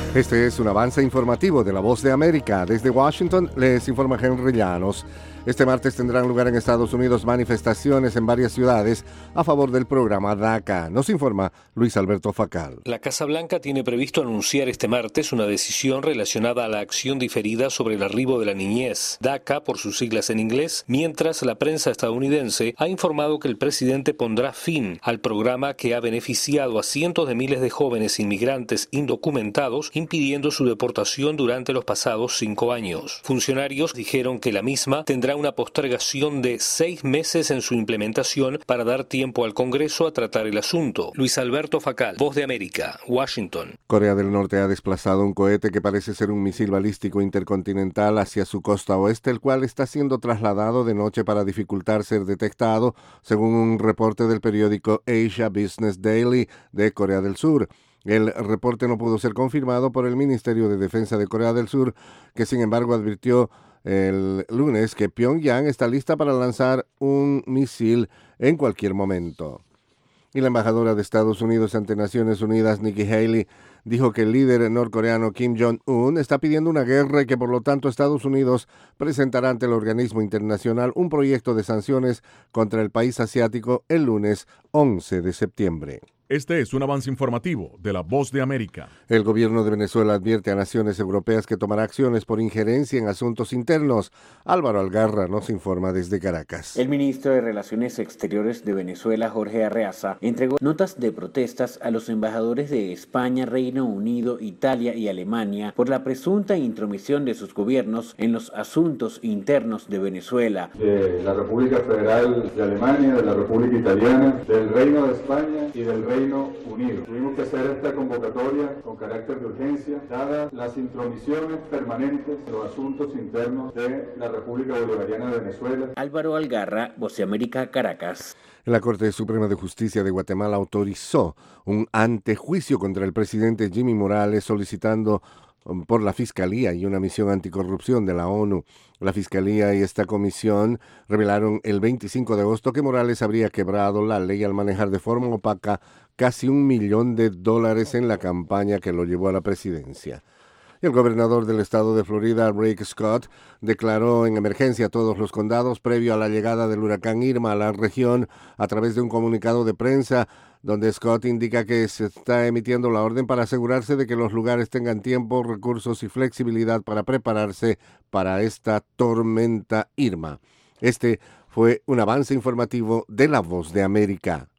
Este es un avance informativo de La Voz de América. Desde Washington les informa Henry Llanos. Este martes tendrán lugar en Estados Unidos manifestaciones en varias ciudades a favor del programa DACA. Nos informa Luis Alberto Facal. La Casa Blanca tiene previsto anunciar este martes una decisión relacionada a la acción diferida sobre el arribo de la niñez, DACA por sus siglas en inglés, mientras la prensa estadounidense ha informado que el presidente pondrá fin al programa que ha beneficiado a cientos de miles de jóvenes inmigrantes indocumentados, impidiendo su deportación durante los pasados 5 años. Funcionarios dijeron que la misma tendrá una postergación de 6 meses en su implementación para dar tiempo al Congreso a tratar el asunto. Luis Alberto Facal, Voz de América, Washington. Corea del Norte ha desplazado un cohete que parece ser un misil balístico intercontinental hacia su costa oeste, el cual está siendo trasladado de noche para dificultar ser detectado, según un reporte del periódico Asia Business Daily de Corea del Sur. El reporte no pudo ser confirmado por el Ministerio de Defensa de Corea del Sur, que sin embargo advirtió el lunes que Pyongyang está lista para lanzar un misil en cualquier momento. Y la embajadora de Estados Unidos ante Naciones Unidas, Nikki Haley, dijo que el líder norcoreano Kim Jong-un está pidiendo una guerra y que por lo tanto Estados Unidos presentará ante el organismo internacional un proyecto de sanciones contra el país asiático el lunes 11 de septiembre. Este es un avance informativo de La Voz de América. El gobierno de Venezuela advierte a naciones europeas que tomará acciones por injerencia en asuntos internos. Álvaro Algarra nos informa desde Caracas. El ministro de Relaciones Exteriores de Venezuela, Jorge Arreaza, entregó notas de protestas a los embajadores de España, Reino Unido, Italia y Alemania por la presunta intromisión de sus gobiernos en los asuntos internos de Venezuela. De la República Federal de Alemania, de la República Italiana, del Reino de España y del Reino Unido. Tuvimos que hacer esta convocatoria con carácter de urgencia, dadas las intromisiones permanentes en los asuntos internos de la República Bolivariana de Venezuela. Álvaro Algarra, Voz de América, Caracas. La Corte Suprema de Justicia de Guatemala autorizó un antejuicio contra el presidente Jimmy Morales solicitando por la Fiscalía y una misión anticorrupción de la ONU. La Fiscalía y esta comisión revelaron el 25 de agosto que Morales habría quebrado la ley al manejar de forma opaca casi $1 millón en la campaña que lo llevó a la presidencia. Y el gobernador del estado de Florida, Rick Scott, declaró en emergencia a todos los condados previo a la llegada del huracán Irma a la región a través de un comunicado de prensa donde Scott indica que se está emitiendo la orden para asegurarse de que los lugares tengan tiempo, recursos y flexibilidad para prepararse para esta tormenta Irma. Este fue un avance informativo de La Voz de América.